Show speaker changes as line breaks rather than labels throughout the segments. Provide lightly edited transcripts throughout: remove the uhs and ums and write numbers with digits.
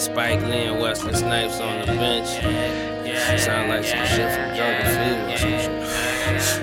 Spike Lee and Wesley Snipes on the bench. Sound like some shit from Jungle Fever or some shit.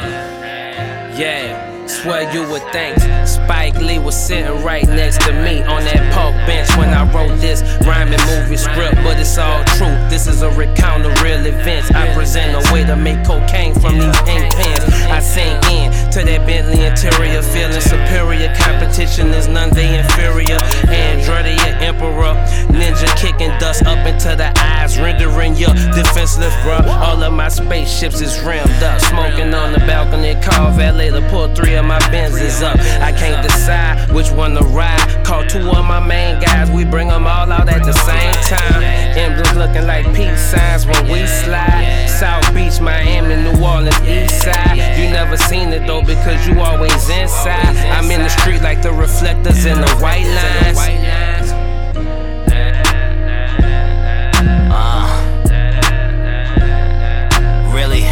Yeah. Swear you would think Spike Lee was sitting right next to me on that park bench when I wrote this rhyming movie script, but it's all true. This is a recount of real events. I present a way to make cocaine from these ink pens. I sing in to that Bentley interior, feeling superior. Competition is none, they inferior. Andretti, emperor, ninja kicking dust up into the eyes, rendering you defenseless, bruh. All of my spaceships is rimmed up, smoking on the balcony. Call valet to pull 3 of my Benzes up. I can't decide which one to ride. Call 2 of my main guys, we bring them all out at the same time. Emblems looking like peace signs when we slide. South Beach, Miami, New Orleans, East Side. You never seen it though because you always inside. I'm in the street like the reflectors in the white lines.
Really?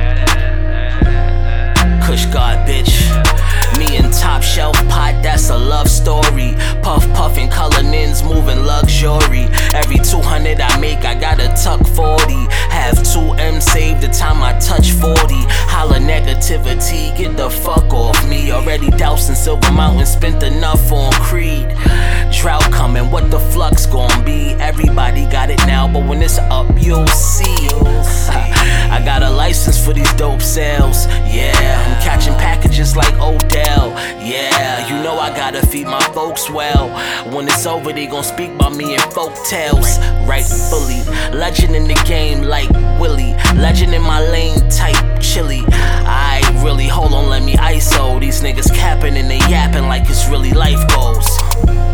Kush God, bitch. Me and Top Shelf Pot, that's a love story. Puff puffin' Cullinans, moving luxury. Every 200 I make, I gotta tuck 40. Have 2 M saved the time I touch 40. Holla negativity, get the fuck off me. Already dousing Silver Mountain, spent enough on Creed. Drought coming, what the flux gon' be? Everybody got it now, but when it's up, you'll see. I got a license for these dope sales. Yeah, I'm catching packages like Odell. Yeah, you know I gotta feed my folks well. When it's over, they gon' speak about me in folk tales. Rightfully, legend in the game like Willie. Legend in my lane type chilly. I really, hold on, let me ISO. These niggas capping and they yapping like it's really life goals.